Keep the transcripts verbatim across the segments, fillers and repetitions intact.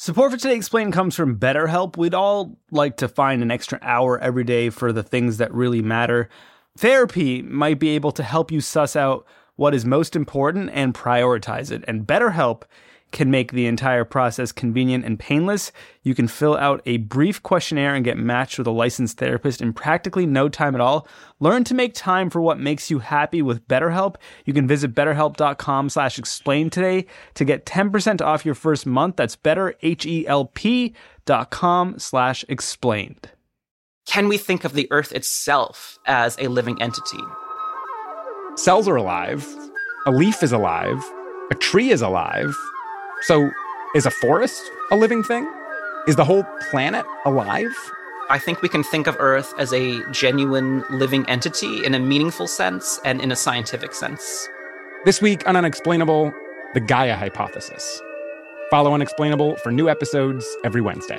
Support for Today Explained comes from BetterHelp. We'd all like to find an extra hour every day for the things that really matter. Therapy might be able to help you suss out what is most important and prioritize it. And BetterHelp can make the entire process convenient and painless. You can fill out a brief questionnaire and get matched with a licensed therapist in practically no time at all. Learn to make time for what makes you happy with BetterHelp. You can visit betterhelp.com slash explain today to get ten percent off your first month. That's betterhelp.com slash explained. Can we think of the Earth itself as a living entity? Cells are alive. A leaf is alive. A tree is alive. So, is a forest a living thing? Is the whole planet alive? I think we can think of Earth as a genuine living entity in a meaningful sense and in a scientific sense. This week on Unexplainable, the Gaia hypothesis. Follow Unexplainable for new episodes every Wednesday.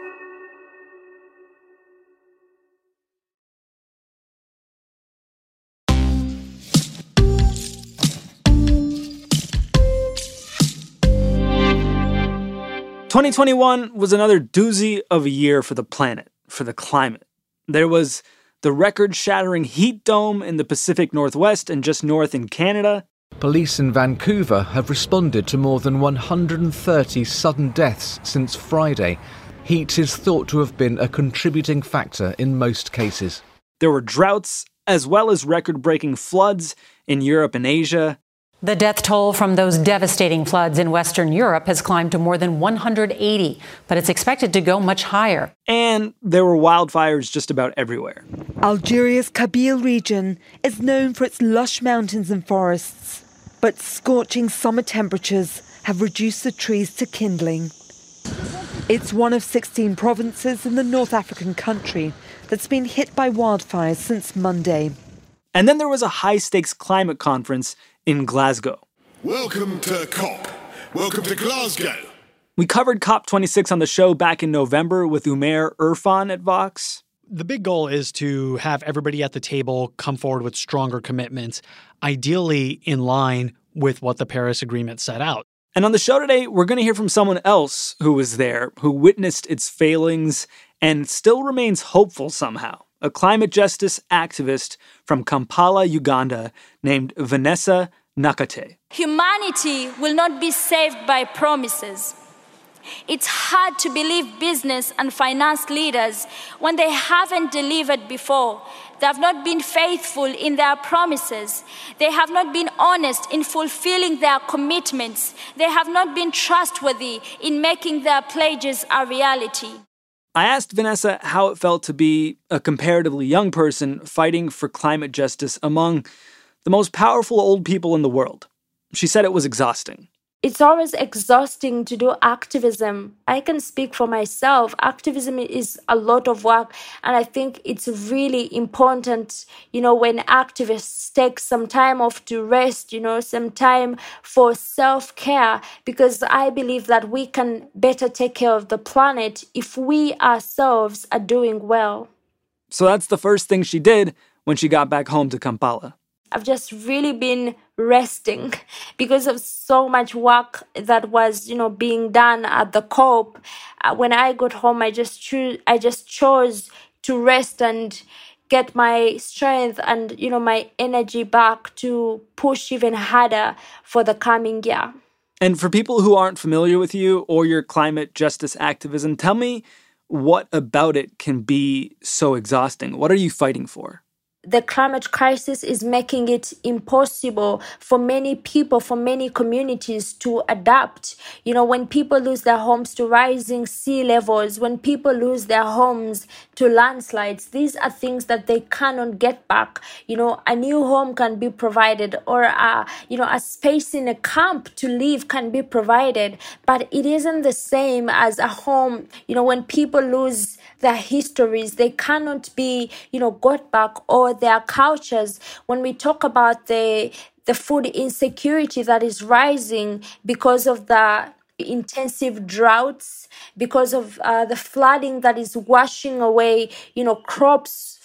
twenty twenty-one was another doozy of a year for the planet, for the climate. There was the record-shattering heat dome in the Pacific Northwest and just north in Canada. Police in Vancouver have responded to more than one hundred thirty sudden deaths since Friday. Heat is thought to have been a contributing factor in most cases. There were droughts, as well as record-breaking floods in Europe and Asia. The death toll from those devastating floods in Western Europe has climbed to more than one hundred eighty, but it's expected to go much higher. And there were wildfires just about everywhere. Algeria's Kabyle region is known for its lush mountains and forests, but scorching summer temperatures have reduced the trees to kindling. It's one of sixteen provinces in the North African country that's been hit by wildfires since Monday. And then there was a high-stakes climate conference in Glasgow. Welcome to COP. Welcome to Glasgow. We covered COP twenty-six on the show back in November with Umair Irfan at Vox. The big goal is to have everybody at the table come forward with stronger commitments, ideally in line with what the Paris Agreement set out. And on the show today, we're going to hear from someone else who was there, who witnessed its failings and still remains hopeful somehow. A climate justice activist from Kampala, Uganda, named Vanessa Nakate. Humanity will not be saved by promises. It's hard to believe business and finance leaders when they haven't delivered before. They have not been faithful in their promises. They have not been honest in fulfilling their commitments. They have not been trustworthy in making their pledges a reality. I asked Vanessa how it felt to be a comparatively young person fighting for climate justice among the most powerful old people in the world. She said it was exhausting. It's always exhausting to do activism. I can speak for myself. Activism is a lot of work, and I think it's really important, you know, when activists take some time off to rest, you know, some time for self-care, because I believe that we can better take care of the planet if we ourselves are doing well. So that's the first thing she did when she got back home to Kampala. I've just really been resting because of so much work that was, you know, being done at the COP. Uh, when I got home, I just choose, I just chose to rest and get my strength and, you know, my energy back to push even harder for the coming year. And for people who aren't familiar with you or your climate justice activism, tell me what about it can be so exhausting. What are you fighting for? The climate crisis is making it impossible for many people, for many communities to adapt. You know, when people lose their homes to rising sea levels, when people lose their homes to landslides, these are things that they cannot get back. You know, a new home can be provided, or a, you know, a space in a camp to live can be provided, but it isn't the same as a home. You know, when people lose their histories, they cannot be, you know, got back, or their cultures. When we talk about the the food insecurity that is rising because of the intensive droughts, because of uh, the flooding that is washing away, you know, crops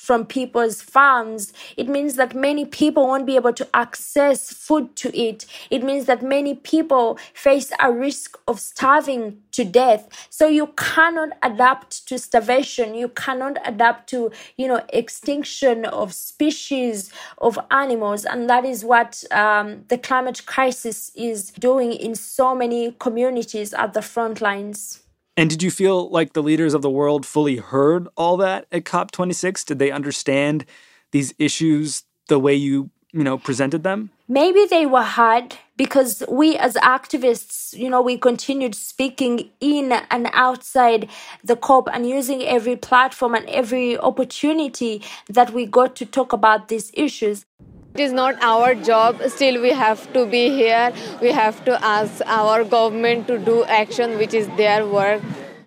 from people's farms. It means that many people won't be able to access food to eat. It means that many people face a risk of starving to death. So you cannot adapt to starvation. You cannot adapt to, you know, extinction of species of animals. And that is what um, the climate crisis is doing in so many communities at the front lines. And did you feel like the leaders of the world fully heard all that at COP twenty-six? Did they understand these issues the way you, you know, presented them? Maybe they were hard because we as activists, you know, we continued speaking in and outside the COP and using every platform and every opportunity that we got to talk about these issues. It is not our job. Still, we have to be here. We have to ask our government to do action, which is their work.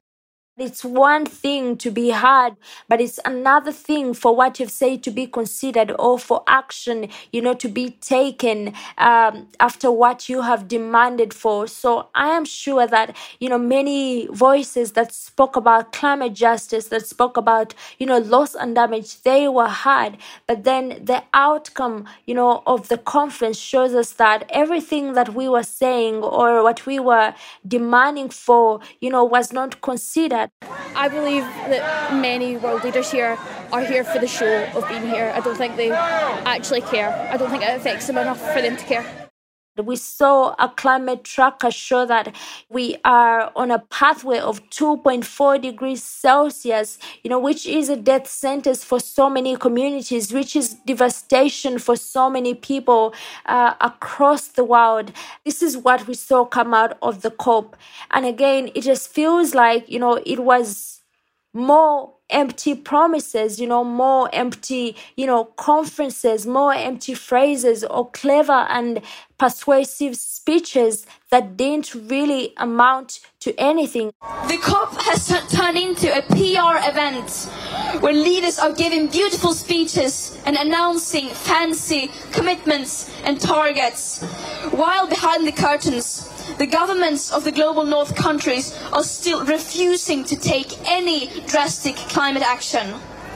It's one thing to be heard, but it's another thing for what you've said to be considered or for action, you know, to be taken um, after what you have demanded for. So I am sure that, you know, many voices that spoke about climate justice, that spoke about, you know, loss and damage, they were heard. But then the outcome, you know, of the conference shows us that everything that we were saying or what we were demanding for, you know, was not considered. I believe that many world leaders here are here for the show of being here. I don't think they actually care. I don't think it affects them enough for them to care. We saw a climate tracker show that we are on a pathway of two point four degrees Celsius, you know, which is a death sentence for so many communities, which is devastation for so many people uh, across the world. This is what we saw come out of the COP. And again, it just feels like, you know, it was more empty promises, you know, more empty, you know, conferences, more empty phrases or clever and persuasive speeches that didn't really amount to anything. The COP has t- turned into a P R event where leaders are giving beautiful speeches and announcing fancy commitments and targets, while behind the curtains, the governments of the global north countries are still refusing to take any drastic climate action.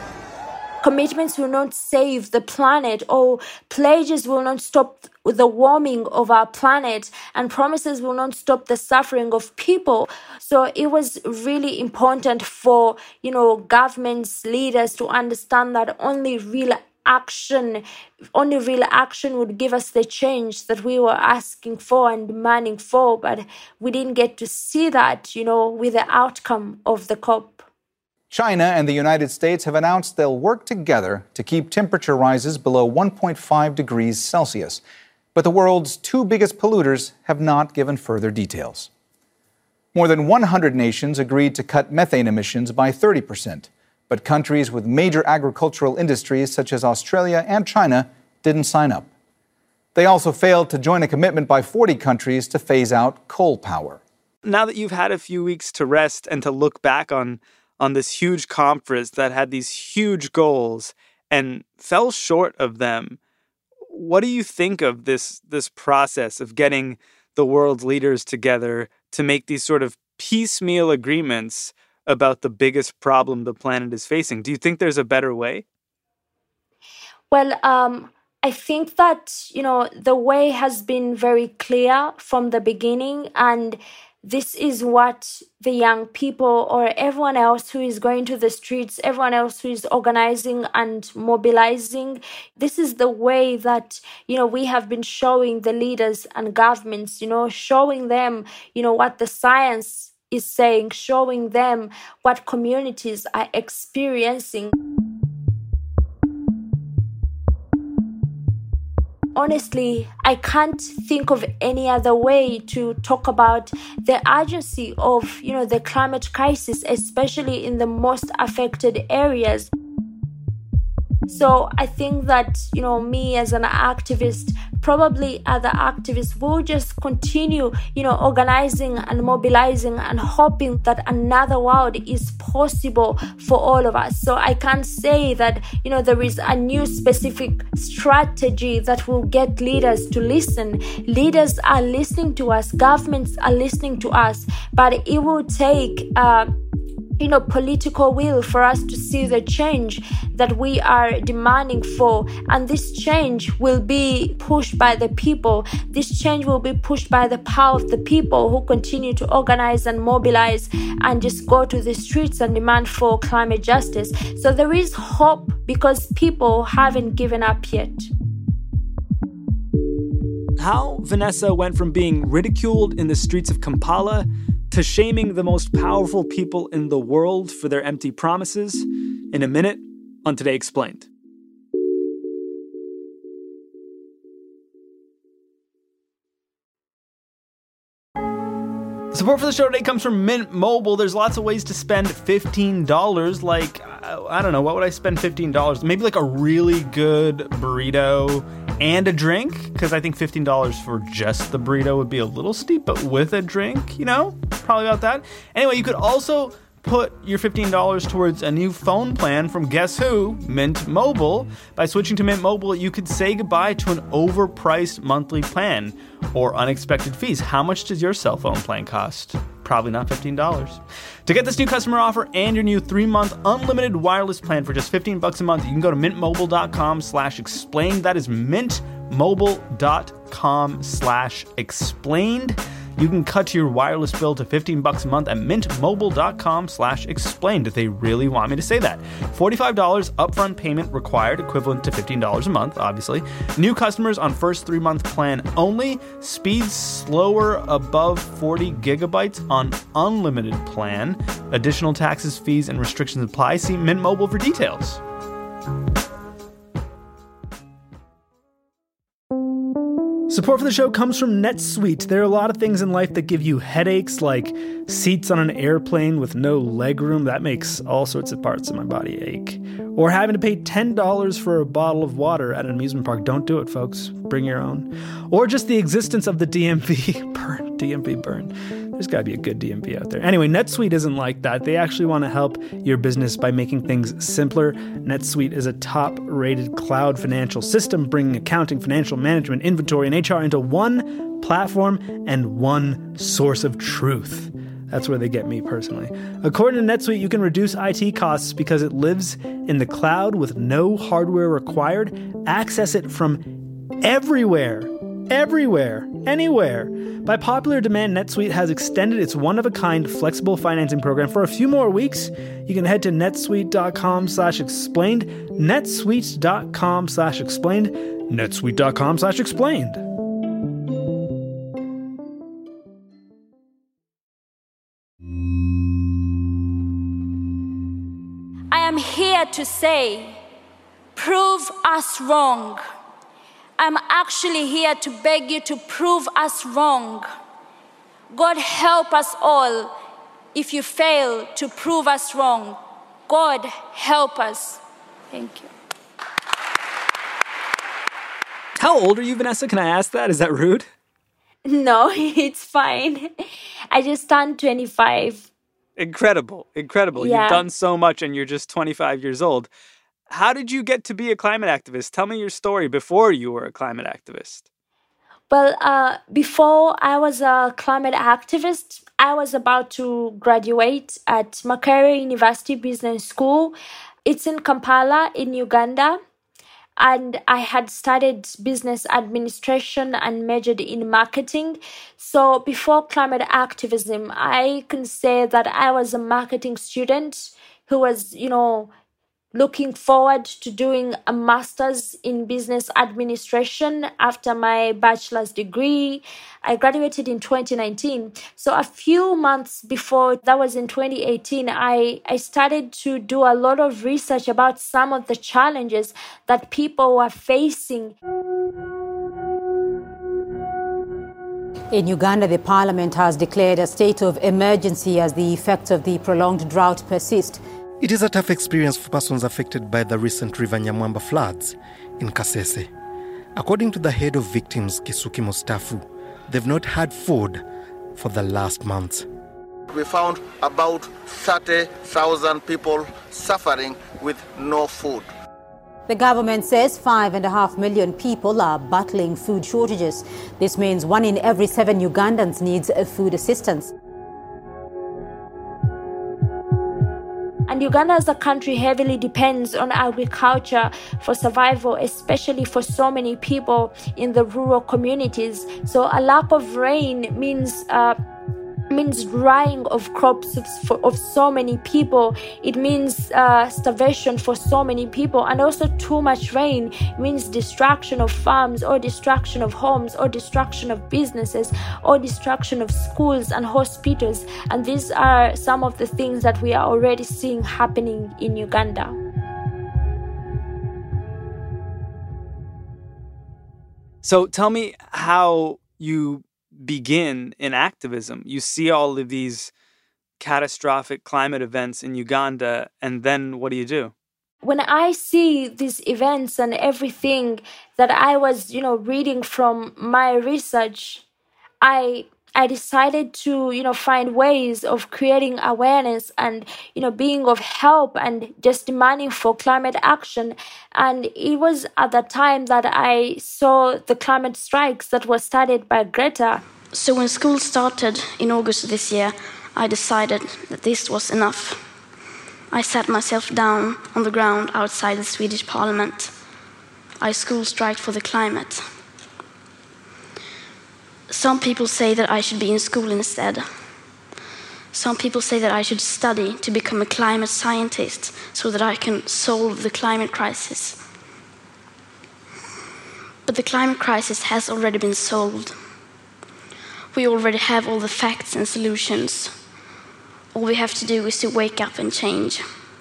Commitments will not save the planet, or pledges will not stop the warming of our planet, and promises will not stop the suffering of people. So it was really important for, you know, governments, leaders to understand that only real action, only real action would give us the change that we were asking for and demanding for. But we didn't get to see that, you know, with the outcome of the COP. China and the United States have announced they'll work together to keep temperature rises below one point five degrees Celsius. But the world's two biggest polluters have not given further details. More than one hundred nations agreed to cut methane emissions by thirty percent. But countries with major agricultural industries such as Australia and China didn't sign up. They also failed to join a commitment by forty countries to phase out coal power. Now that you've had a few weeks to rest and to look back on on this huge conference that had these huge goals and fell short of them, what do you think of this this process of getting the world's leaders together to make these sort of piecemeal agreements about the biggest problem the planet is facing? Do you think there's a better way? Well, um, I think that, you know, the way has been very clear from the beginning, and this is what the young people or everyone else who is going to the streets, everyone else who is organizing and mobilizing, this is the way that, you know, we have been showing the leaders and governments, you know, showing them, you know, what the science is saying, showing them what communities are experiencing. Honestly, I can't think of any other way to talk about the urgency of, you know, the climate crisis, especially in the most affected areas. So I think that, you know, me as an activist, probably other activists will just continue, you know, organizing and mobilizing and hoping that another world is possible for all of us. So I can't say that, you know, there is a new specific strategy that will get leaders to listen. Leaders are listening to us, governments are listening to us, but it will take uh, you know, political will for us to see the change that we are demanding for. And this change will be pushed by the people. This change will be pushed by the power of the people who continue to organize and mobilize and just go to the streets and demand for climate justice. So there is hope because people haven't given up yet. How Vanessa went from being ridiculed in the streets of Kampala to shaming the most powerful people in the world for their empty promises in a minute on Today Explained. Support for the show today comes from Mint Mobile. There's lots of ways to spend fifteen dollars. Like, I don't know, what would I spend fifteen dollars? Maybe like a really good burrito and a drink, because I think fifteen dollars for just the burrito would be a little steep, but with a drink, you know, probably about that. Anyway, you could also put your fifteen dollars towards a new phone plan from guess who? Mint Mobile. By switching to Mint Mobile, you could say goodbye to an overpriced monthly plan or unexpected fees. How much does your cell phone plan cost? Probably not fifteen dollars. To get this new customer offer and your new three-month unlimited wireless plan for just fifteen bucks a month, you can go to mintmobile.com slash explained. That is mintmobile.com slash explained. You can cut your wireless bill to fifteen bucks a month at mintmobile.com slash explained. They really want me to say that. forty-five dollars upfront payment required, equivalent to fifteen dollars a month, obviously. New customers on first three-month plan only. Speeds slower above forty gigabytes on unlimited plan. Additional taxes, fees, and restrictions apply. See Mint Mobile for details. Support for the show comes from NetSuite. There are a lot of things in life that give you headaches, like seats on an airplane with no legroom. That makes all sorts of parts of my body ache. Or having to pay ten dollars for a bottle of water at an amusement park. Don't do it, folks. Bring your own. Or just the existence of the D M V. Burn. D M V burn. There's got to be a good D M V out there. Anyway, NetSuite isn't like that. They actually want to help your business by making things simpler. NetSuite is a top-rated cloud financial system, bringing accounting, financial management, inventory, and H R into one platform and one source of truth. That's where they get me personally. According to NetSuite, you can reduce I T costs because it lives in the cloud with no hardware required. Access it from everywhere. Everywhere. Anywhere. By popular demand, NetSuite has extended its one-of-a-kind flexible financing program for a few more weeks. You can head to netsuite.com slash explained, netsuite.com slash explained, netsuite.com slash explained. I am here to say, prove us wrong. I'm actually here to beg you to prove us wrong. God help us all if you fail to prove us wrong. God help us. Thank you. How old are you, Vanessa? Can I ask that? Is that rude? No, it's fine. I just turned twenty-five. Incredible. Incredible. Yeah. You've done so much and you're just twenty-five years old. How did you get to be a climate activist? Tell me your story before you were a climate activist. Well, uh, before I was a climate activist, I was about to graduate at Makerere University Business School. It's in Kampala in Uganda. And I had studied business administration and majored in marketing. So before climate activism, I can say that I was a marketing student who was, you know, looking forward to doing a master's in business administration after my bachelor's degree. I graduated in twenty nineteen. So a few months before, that was in twenty eighteen, I, I started to do a lot of research about some of the challenges that people were facing. In Uganda, the parliament has declared a state of emergency as the effects of the prolonged drought persist. It is a tough experience for persons affected by the recent River Nyamwamba floods in Kasese. According to the head of victims, Kisuki Mustafu, they've not had food for the last month. We found about thirty thousand people suffering with no food. The government says five and a half million people are battling food shortages. This means one in every seven Ugandans needs food assistance. And Uganda as a country heavily depends on agriculture for survival, especially for so many people in the rural communities. So a lack of rain means uh, means drying of crops of, for, of so many people. It means uh, starvation for so many people, and also too much rain means destruction of farms, or destruction of homes, or destruction of businesses, or destruction of schools and hospitals. And these are some of the things that we are already seeing happening in Uganda. So tell me how you begin in activism. You see all of these catastrophic climate events in Uganda, and then what do you do? When I see these events and everything that I was, you know, reading from my research, I I decided to, you know, find ways of creating awareness and, you know, being of help and just demanding for climate action. And it was at that time that I saw the climate strikes that were started by Greta. So when school started in August this year, I decided that this was enough. I sat myself down on the ground outside the Swedish parliament. I school striked for the climate. Some people say that I should be in school instead. Some people say that I should study to become a climate scientist so that I can solve the climate crisis. But the climate crisis has already been solved. We already have all the facts and solutions. All we have to do is to wake up and change.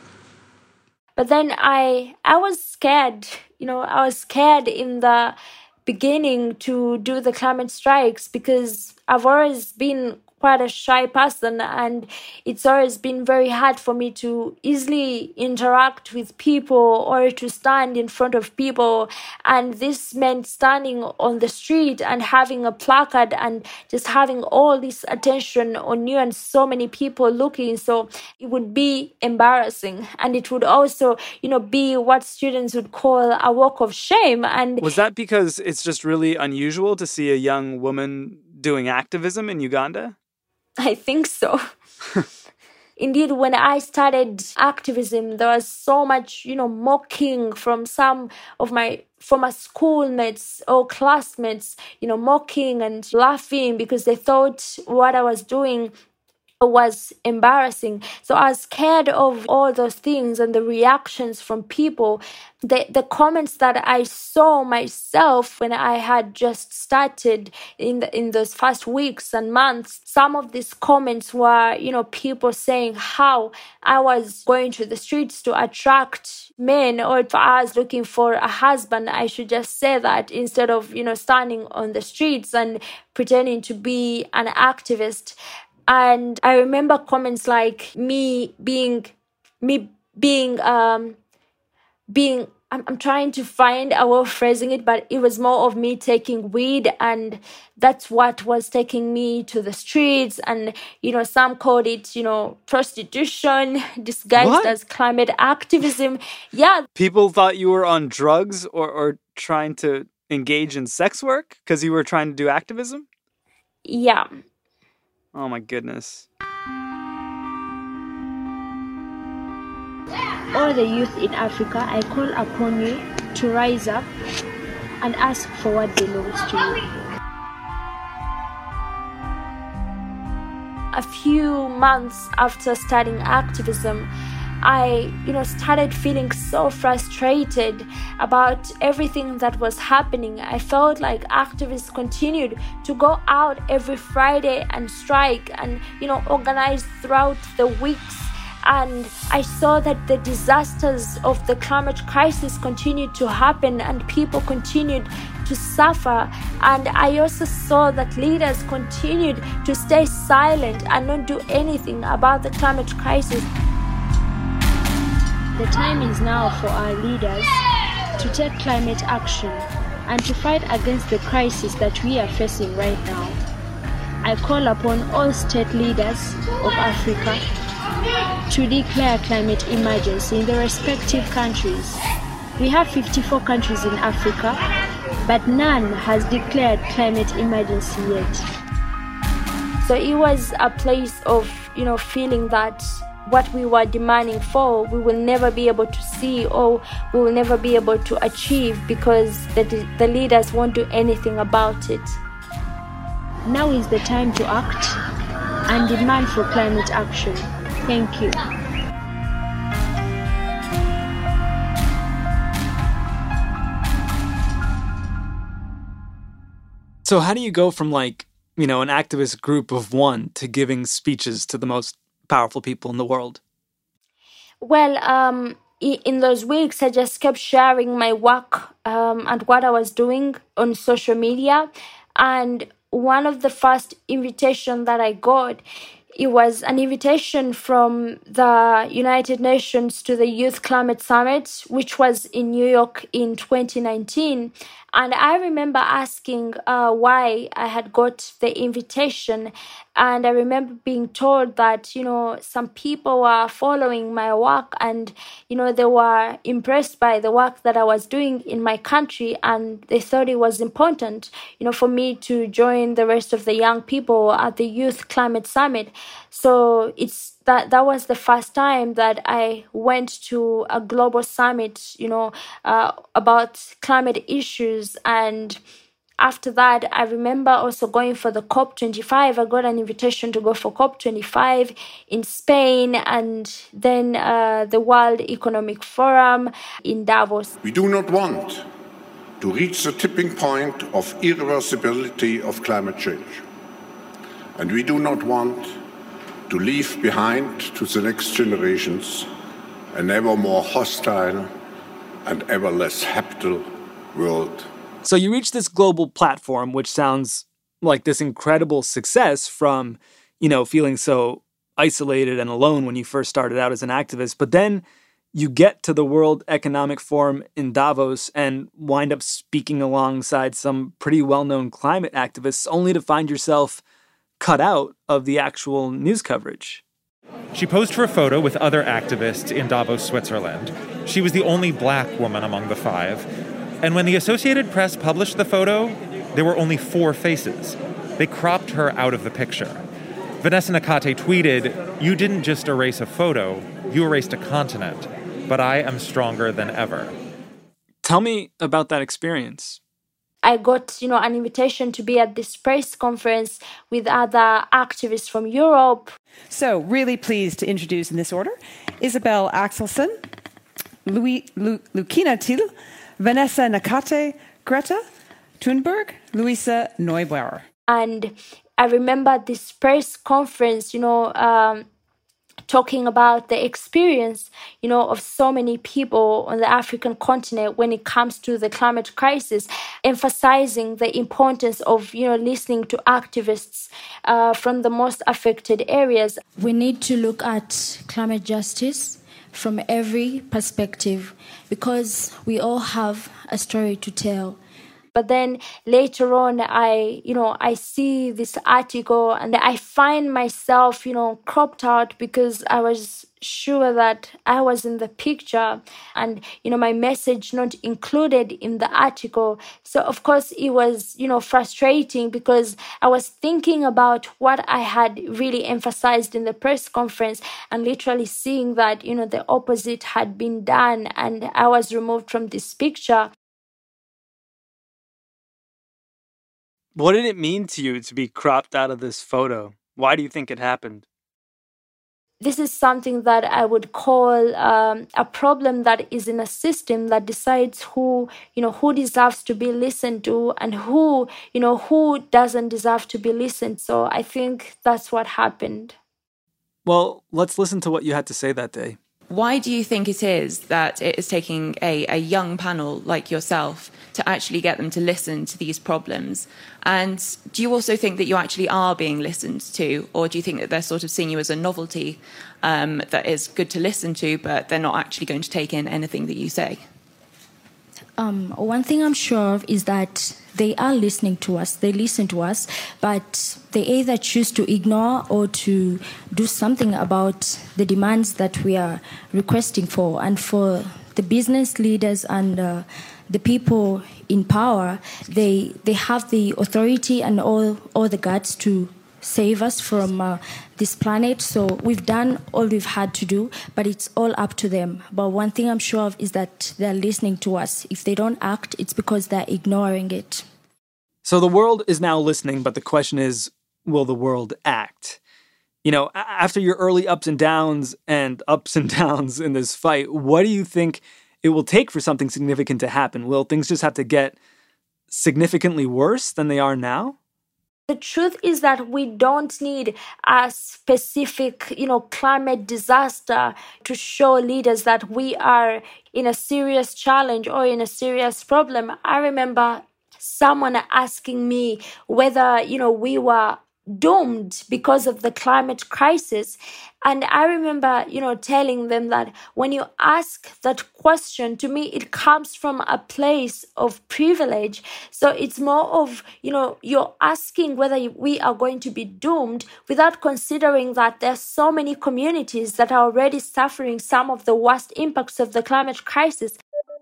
But then I I was scared, you know, I was scared in the beginning to do the climate strikes because I've always been quite a shy person, and it's always been very hard for me to easily interact with people or to stand in front of people. And this meant standing on the street and having a placard and just having all this attention on you and so many people looking. So it would be embarrassing, and it would also, you know, be what students would call a walk of shame. And was that because it's just really unusual to see a young woman doing activism in Uganda? I think so. Indeed, when I started activism, there was so much, you know, mocking from some of my former schoolmates or classmates, you know, mocking and laughing because they thought what I was doing was embarrassing. So I was scared of all those things and the reactions from people. The, the comments that I saw myself when I had just started in the, in those first weeks and months, some of these comments were, you know, people saying how I was going to the streets to attract men, or if I was looking for a husband, I should just say that instead of, you know, standing on the streets and pretending to be an activist. And I remember comments like me being, me being, um, being, I'm, I'm trying to find a way of phrasing it, but it was more of me taking weed, and that's what was taking me to the streets. And, you know, some called it, you know, prostitution disguised What? as climate activism. Yeah. People thought you were on drugs or, or trying to engage in sex work because you were trying to do activism? Yeah. Oh my goodness. All the youth in Africa, I call upon you to rise up and ask for what belongs to you. A few months after starting activism, I, you know, started feeling so frustrated about everything that was happening. I felt like activists continued to go out every Friday and strike and, you know, organize throughout the weeks. And I saw that the disasters of the climate crisis continued to happen and people continued to suffer. And I also saw that leaders continued to stay silent and not do anything about the climate crisis. The time is now for our leaders to take climate action and to fight against the crisis that we are facing right now. I call upon all state leaders of Africa to declare climate emergency in the respective countries. We have fifty-four countries in Africa, but none has declared climate emergency yet. So it was a place of, you know, feeling that what we were demanding for, we will never be able to see, or we will never be able to achieve, because the, the leaders won't do anything about it. Now is the time to act and demand for climate action. Thank you. So how do you go from, like, you know, an activist group of one to giving speeches to the most powerful people in the world? Well, um, in those weeks, I just kept sharing my work um, and what I was doing on social media. And one of the first invitations that I got, it was an invitation from the United Nations to the Youth Climate Summit, which was in New York in twenty nineteen. And I remember asking uh, why I had got the invitation. And I remember being told that, you know, some people were following my work and, you know, they were impressed by the work that I was doing in my country. And they thought it was important, you know, for me to join the rest of the young people at the Youth Climate Summit. So it's that that was the first time that I went to a global summit, you know, uh, about climate issues. And after that, I remember also going for the COP twenty-five. I got an invitation to go for COP twenty-five in Spain, and then uh, the World Economic Forum in Davos. We do not want to reach the tipping point of irreversibility of climate change. And we do not want to leave behind to the next generations an ever more hostile and ever less habitable world. So you reach this global platform, which sounds like this incredible success from, you know, feeling so isolated and alone when you first started out as an activist. But then you get to the World Economic Forum in Davos and wind up speaking alongside some pretty well-known climate activists, only to find yourself cut out of the actual news coverage. She posed for a photo with other activists in Davos, Switzerland. She was the only black woman among the five. And when the Associated Press published the photo, there were only four faces. They cropped her out of the picture. Vanessa Nakate tweeted, "You didn't just erase a photo, you erased a continent, but I am stronger than ever." Tell me about that experience. I got, you know, an invitation to be at this press conference with other activists from Europe. So, really pleased to introduce in this order Isabel Axelson, Louis, Lu, Lucina Till, Vanessa Nakate, Greta Thunberg, Luisa Neubauer. And I remember this press conference, you know, um, talking about the experience, you know, of so many people on the African continent when it comes to the climate crisis, emphasizing the importance of, you know, listening to activists uh, from the most affected areas. We need to look at climate justice from every perspective because we all have a story to tell. But then later on, I, you know, I see this article and I find myself, you know, cropped out because I was sure that I was in the picture and, you know, my message not included in the article. So, of course, it was, you know, frustrating because I was thinking about what I had really emphasized in the press conference and literally seeing that, you know, the opposite had been done and I was removed from this picture. What did it mean to you to be cropped out of this photo? Why do you think it happened? This is something that I would call um, a problem that is in a system that decides who, you know, who deserves to be listened to and who, you know, who doesn't deserve to be listened. So I think that's what happened. Well, let's listen to what you had to say that day. Why do you think it is that it is taking a, a young panel like yourself to actually get them to listen to these problems? And do you also think that you actually are being listened to? Or do you think that they're sort of seeing you as a novelty um, that is good to listen to, but they're not actually going to take in anything that you say? Um, one thing I'm sure of is that they are listening to us, they listen to us, but they either choose to ignore or to do something about the demands that we are requesting for. And for the business leaders and uh, the people in power, they they have the authority and all, all the guts to save us from uh, this planet. So we've done all we've had to do, but it's all up to them. But one thing I'm sure of is that they're listening to us. If they don't act, it's because they're ignoring it. So the world is now listening, but the question is, will the world act? You know, after your early ups and downs and ups and downs in this fight, what do you think it will take for something significant to happen? Will things just have to get significantly worse than they are now? The truth is that we don't need a specific, you know, climate disaster to show leaders that we are in a serious challenge or in a serious problem. I remember someone asking me whether, you know, we were doomed because of the climate crisis. And I remember, you know, telling them that when you ask that question, to me, it comes from a place of privilege. So it's more of, you know, you're asking whether we are going to be doomed without considering that there's so many communities that are already suffering some of the worst impacts of the climate crisis.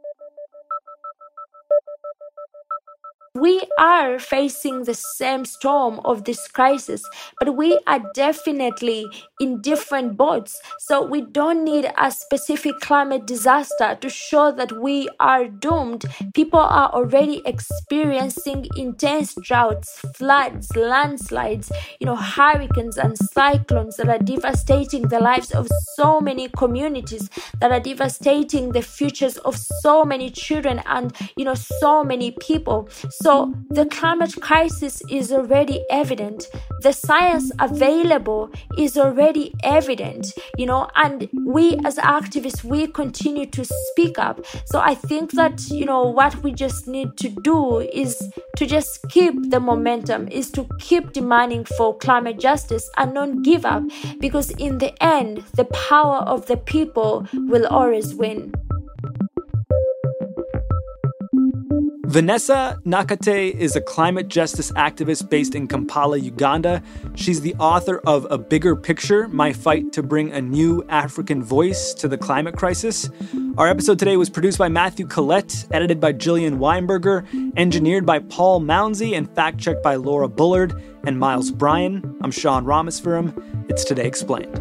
We are facing the same storm of this crisis, but we are definitely in different boats. So we don't need a specific climate disaster to show that we are doomed. People are already experiencing intense droughts, floods, landslides, you know, hurricanes and cyclones that are devastating the lives of so many communities, that are devastating the futures of so many children and, you know, so many people. So the climate crisis is already evident. The science available is already evident, you know, and we as activists, we continue to speak up. So I think that, you know, what we just need to do is to just keep the momentum, is to keep demanding for climate justice and not give up, because in the end, the power of the people will always win. Vanessa Nakate is a climate justice activist based in Kampala, Uganda. She's the author of A Bigger Picture, My Fight to Bring a New African Voice to the Climate Crisis. Our episode today was produced by Matthew Collette, edited by Jillian Weinberger, engineered by Paul Mounsey, and fact-checked by Laura Bullard and Miles Bryan. I'm Sean Rameswaram. It's Today Explained.